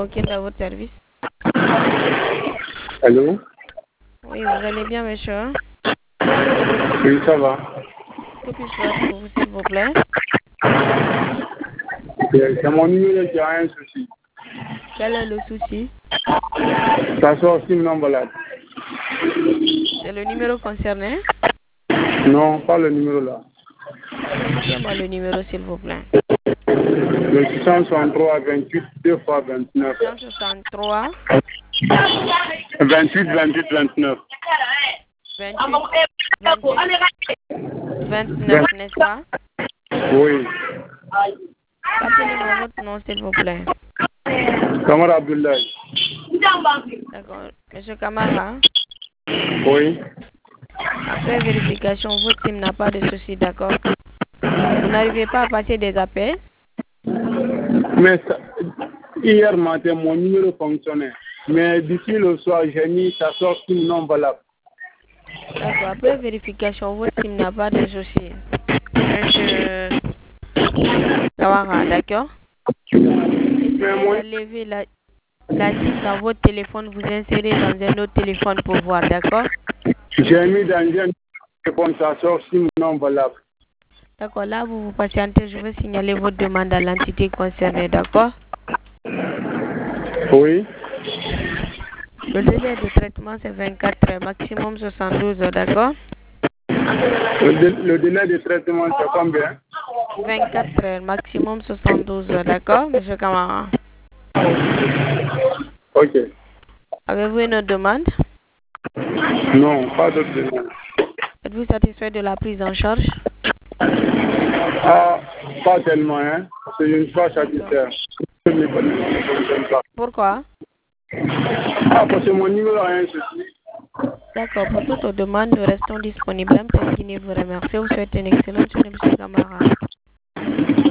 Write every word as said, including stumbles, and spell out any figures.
marocaine à votre service. Allô? Oui, vous allez bien, monsieur? Oui, ça va. Que puis-je faire pour vous, s'il vous plaît? C'est mon numéro qui a un souci. Quel est le souci? Ça sort SIM non valable. C'est le numéro concerné? Non, pas le numéro là. Vérifiez-moi le numéro, s'il vous plaît. Le six cent soixante-trois vingt-huit deux fois vingt-neuf. six cent soixante-trois vingt-huit vingt-huit vingt-neuf. vingt-huit vingt-neuf, n'est-ce pas? Oui. Rappelez-moi votre nom, s'il vous plaît. Kamara Abdoulaye. D'accord. Monsieur Kamara, Oui. après vérification, votre SIM n'a pas de souci, d'accord? Vous n'arrivez pas à passer des appels? Mais ça, hier matin, mon numéro fonctionnait. Mais d'ici le soir, j'ai mis ça sort SIM non valable. D'accord. Après vérification, votre SIM n'a pas de souci. Monsieur Kamara, d'accord? Essayez d'enlever la, la SIM dans votre téléphone, vous insérez dans un autre téléphone pour voir, d'accord? J'ai mis dans un téléphone, ça sort SIM non valable. D'accord, là vous vous patientez, je vais signaler votre demande à l'entité concernée, d'accord? Oui. Le délai de traitement c'est vingt-quatre heures, maximum soixante-douze heures, d'accord? Le, dé, le délai de traitement c'est combien? vingt-quatre heures, maximum soixante-douze heures, d'accord, monsieur Kamara? Ok. Avez-vous une autre demande? Non, pas d'autre demande. Êtes-vous satisfait de la prise en charge? Ah, pas tellement, hein. C'est une fois satisfait. Pourquoi? Ah, parce que mon numéro a un souci. D'accord, pour toute demande, nous restons disponibles. M T N Guinée vous remercie. Vous souhaite une excellente journée, monsieur Kamara.